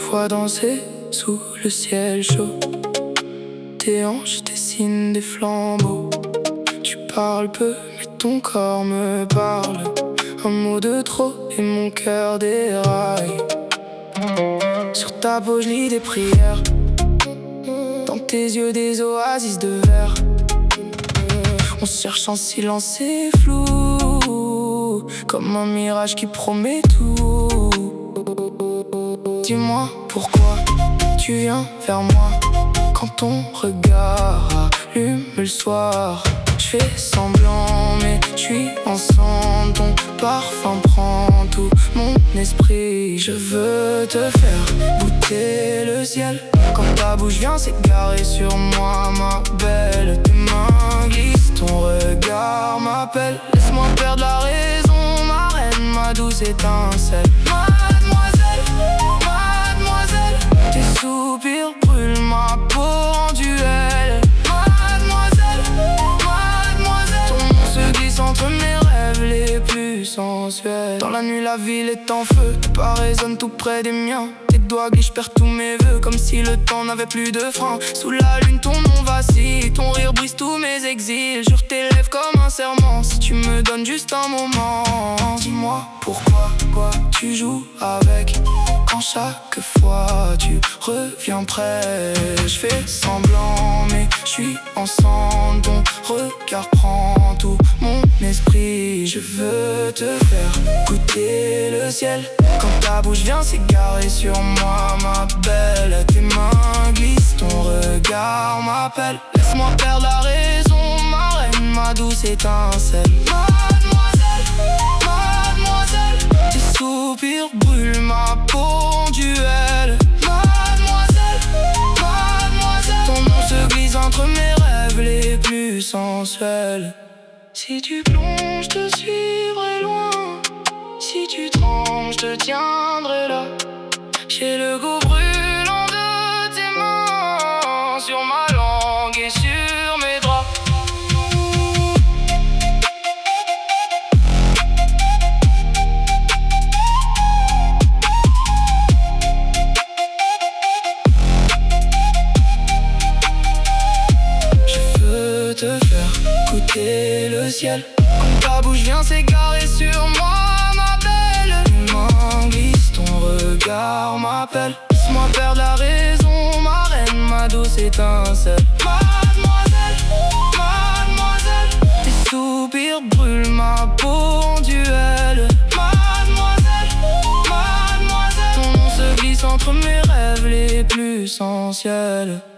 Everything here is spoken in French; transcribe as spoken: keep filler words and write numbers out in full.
vois danser sous le ciel chaud. Tes hanches dessinent des flambeaux. Tu parles peu, mais ton corps me parle. Un mot de trop et mon cœur déraille. Sur ta peau je lis des prières. Dans tes yeux des oasis de verre. On se cherche en silence, c'est flou, comme un mirage qui promet tout. Dis-moi pourquoi tu viens vers moi quand ton regard allume le soir. Je fais semblant mais je suis ensemble. Ton parfum prend tout mon esprit. Je veux te faire goûter le ciel. Quand ta bouche vient s'égarer sur moi, ma belle. Tes mains glissent, ton regard m'appelle. Laisse-moi perdre la raison, ma reine, ma douce étincelle. Mademoiselle, mademoiselle, tes soupirs brûlent ma peau en duel. Mademoiselle, mademoiselle, ton nom se glisse entre mes rêves les plus sensuels. Dans la nuit la ville est en feu, tes pas résonnent tout près des miens. Tes doigts glissent, je perds tous mes vœux, comme si le temps n'avait plus de frein. Sous la lune ton nom vacille, ton rire brise tous mes exils. Jure tes lèvres comme un serment, si tu me donnes juste un moment. Dis-moi pourquoi, quoi tu joues avec, quand chaque fois tu reviens près. Je fais semblant mais je suis ensemble. Ton regard prend tout mon esprit. Je veux te faire goûter le ciel. Quand ta bouche vient s'égarer sur moi, ma belle. Tes mains glissent, ton regard m'appelle. Laisse-moi perdre la raison, ma reine, ma douce étincelle. Mademoiselle, mademoiselle, tes soupirs brûlent ma peau en duel. Mademoiselle, mademoiselle, ton nom se glisse entre mes rêves les plus sensuels. Si tu plonges, je te suivrai loin. Si tu trembles, je te tiendrai là. J'ai le goût brûlant de tes mains sur ma langue et sur mes draps. Je veux te faire goûter le ciel. Quand ta bouche vient s'égarer sur moi, ma belle. Tes mains glissent, ton regard m'appelle. Laisse-moi perdre la raison, ma reine, ma douce étincelle. Mademoiselle, mademoiselle, tes soupirs brûlent ma peau en duel. Mademoiselle, mademoiselle, ton nom se glisse entre mes rêves les plus sensuels.